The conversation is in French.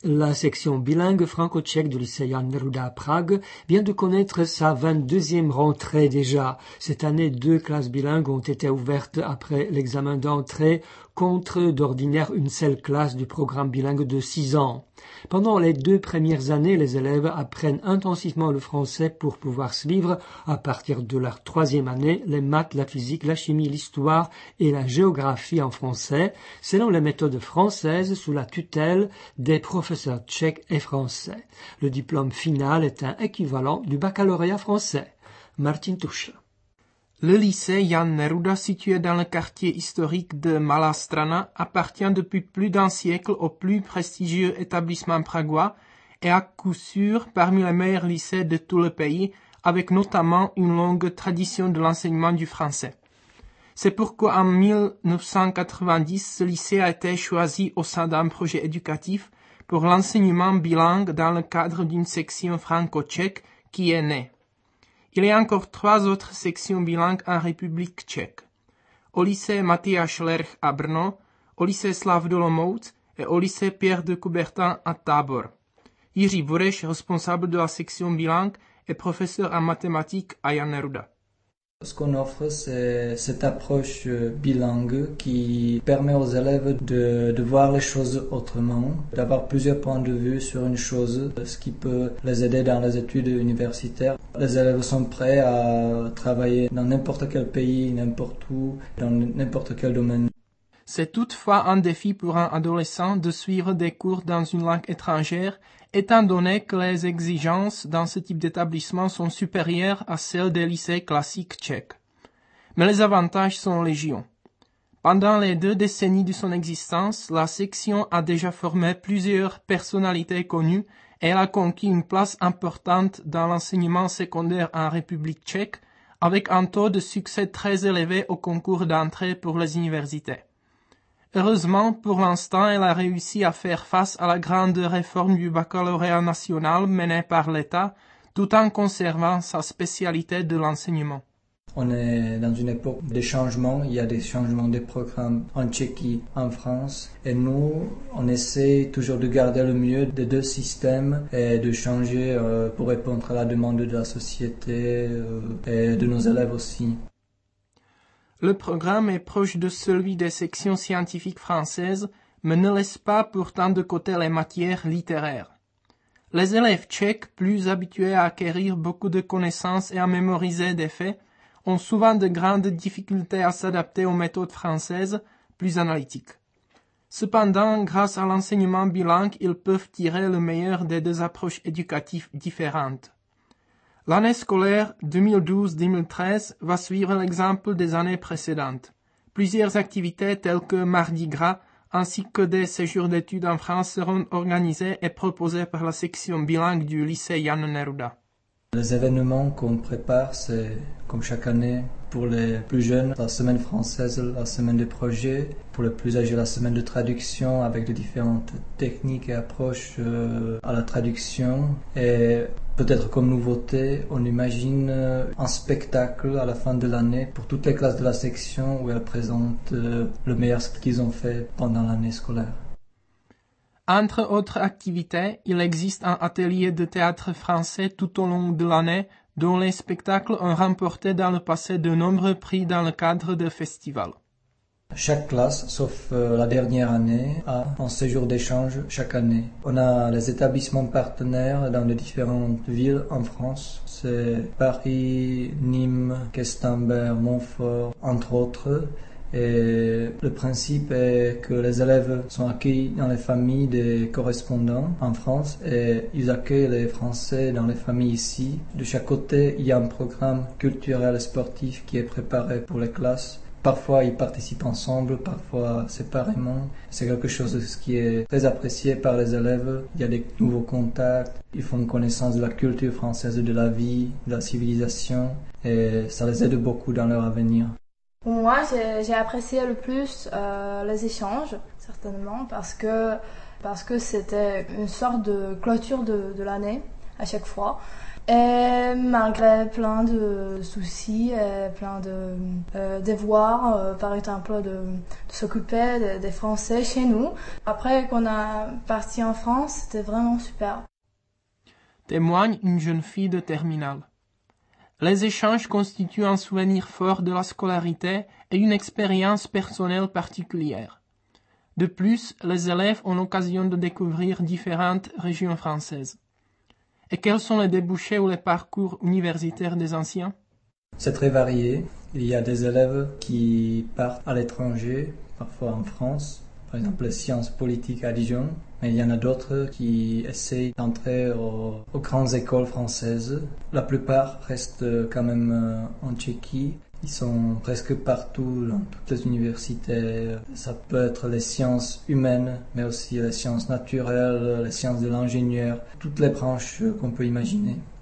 La section bilingue franco-tchèque du lycée Jan Neruda à Prague vient de connaître sa 22e rentrée déjà. Cette année, 2 classes bilingues ont été ouvertes après l'examen d'entrée, contre d'ordinaire une seule classe du programme bilingue de 6 ans. Pendant les 2 premières années, les élèves apprennent intensivement le français pour pouvoir suivre, à partir de leur 3e année, les maths, la physique, la chimie, l'histoire et la géographie en français, selon les méthodes françaises sous la tutelle des professeurs tchèques et français. Le diplôme final est un équivalent du baccalauréat français. Martin Tuschl. Le lycée Jan Neruda, situé dans le quartier historique de Malá Strana, appartient depuis plus d'un siècle au plus prestigieux établissement pragois et à coup sûr parmi les meilleurs lycées de tout le pays, avec notamment une longue tradition de l'enseignement du français. C'est pourquoi en 1990, ce lycée a été choisi au sein d'un projet éducatif pour l'enseignement bilingue dans le cadre d'une section franco-tchèque qui est née. Il y a encore 3 autres sections bilingues en République tchèque. Au lycée Matyáš Lerch à Brno, au lycée Slav d'Olomouc et au lycée Pierre de Coubertin à Tábor. Jiří Bureš, responsable de la section bilingue, est professeur en mathématiques à Jan Neruda. Ce qu'on offre, c'est cette approche bilingue qui permet aux élèves de voir les choses autrement, d'avoir plusieurs points de vue sur une chose, ce qui peut les aider dans les études universitaires. Les élèves sont prêts à travailler dans n'importe quel pays, n'importe où, dans n'importe quel domaine. C'est toutefois un défi pour un adolescent de suivre des cours dans une langue étrangère, étant donné que les exigences dans ce type d'établissement sont supérieures à celles des lycées classiques tchèques. Mais les avantages sont légion. Pendant les 2 décennies de son existence, la section a déjà formé plusieurs personnalités connues et elle a conquis une place importante dans l'enseignement secondaire en République tchèque, avec un taux de succès très élevé au concours d'entrée pour les universités. Heureusement, pour l'instant, elle a réussi à faire face à la grande réforme du baccalauréat national menée par l'État, tout en conservant sa spécialité de l'enseignement. On est dans une époque des changements, il y a des changements des programmes en Tchéquie, en France, et nous, on essaie toujours de garder le mieux des 2 systèmes et de changer pour répondre à la demande de la société et de nos élèves aussi. Le programme est proche de celui des sections scientifiques françaises, mais ne laisse pas pourtant de côté les matières littéraires. Les élèves tchèques, plus habitués à acquérir beaucoup de connaissances et à mémoriser des faits, ont souvent de grandes difficultés à s'adapter aux méthodes françaises, plus analytiques. Cependant, grâce à l'enseignement bilingue, ils peuvent tirer le meilleur des 2 approches éducatives différentes. L'année scolaire 2012-2013 va suivre l'exemple des années précédentes. Plusieurs activités telles que Mardi Gras ainsi que des séjours d'études en France seront organisés et proposés par la section bilingue du lycée Jan Neruda. Les événements qu'on prépare, c'est comme chaque année, pour les plus jeunes, la semaine française, la semaine des projets, pour les plus âgés, la semaine de traduction avec de différentes techniques et approches à la traduction. Et peut-être comme nouveauté, on imagine un spectacle à la fin de l'année pour toutes les classes de la section où elles présentent le meilleur qu'ils ont fait pendant l'année scolaire. Entre autres activités, il existe un atelier de théâtre français tout au long de l'année dont les spectacles ont remporté dans le passé de nombreux prix dans le cadre de festivals. Chaque classe, sauf la dernière année, a un séjour d'échange chaque année. On a les établissements partenaires dans les différentes villes en France. C'est Paris, Nîmes, Questembert, Montfort, entre autres. Et le principe est que les élèves sont accueillis dans les familles des correspondants en France et ils accueillent les Français dans les familles ici. De chaque côté, il y a un programme culturel et sportif qui est préparé pour les classes. Parfois, ils participent ensemble, parfois séparément. C'est quelque chose qui est très apprécié par les élèves. Il y a des nouveaux contacts, ils font connaissance de la culture française, de la vie, de la civilisation et ça les aide beaucoup dans leur avenir. Moi, j'ai apprécié le plus les échanges, certainement, parce que c'était une sorte de clôture de l'année à chaque fois. Et malgré plein de soucis et plein de devoirs, par exemple de s'occuper des Français chez nous. Après qu'on a parti en France, c'était vraiment super. Témoigne une jeune fille de terminale. Les échanges constituent un souvenir fort de la scolarité et une expérience personnelle particulière. De plus, les élèves ont l'occasion de découvrir différentes régions françaises. Et quels sont les débouchés ou les parcours universitaires des anciens? C'est très varié. Il y a des élèves qui partent à l'étranger, parfois en France, par exemple les sciences politiques à Dijon, mais il y en a d'autres qui essayent d'entrer aux grandes écoles françaises. La plupart restent quand même en Tchéquie. Ils sont presque partout dans toutes les universités. Ça peut être les sciences humaines, mais aussi les sciences naturelles, les sciences de l'ingénieur, toutes les branches qu'on peut imaginer.